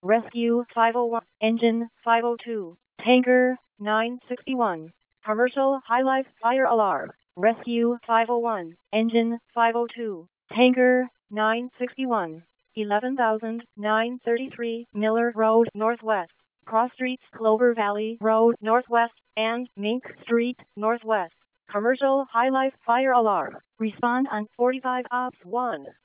Rescue 501, Engine 502, Tanker 961, Commercial High Life Fire Alarm, Rescue 501, Engine 502, Tanker 961, 11,933 Miller Road Northwest, Cross Streets Clover Valley Road Northwest, and Mink Street Northwest. Commercial High Life Fire Alarm. Respond on 45 Ops 1.